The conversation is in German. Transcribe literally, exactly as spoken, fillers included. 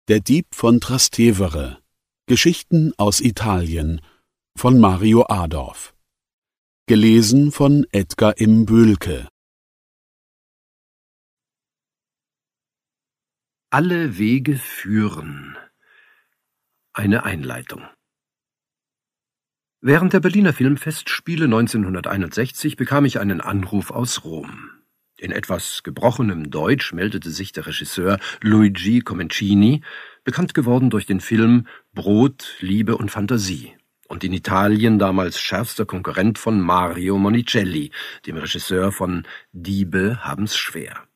Der Dieb von Trastevere. Geschichten aus Italien von Mario Adorf. Gelesen von Edgar M. Böhlke. Alle Wege führen. Eine Einleitung. Während der Berliner Filmfestspiele neunzehnhunderteinundsechzig bekam ich einen Anruf aus Rom. In etwas gebrochenem Deutsch meldete sich der Regisseur Luigi Comencini, bekannt geworden durch den Film Brot, Liebe und Fantasie und in Italien damals schärfster Konkurrent von Mario Monicelli, dem Regisseur von Diebe haben's schwer.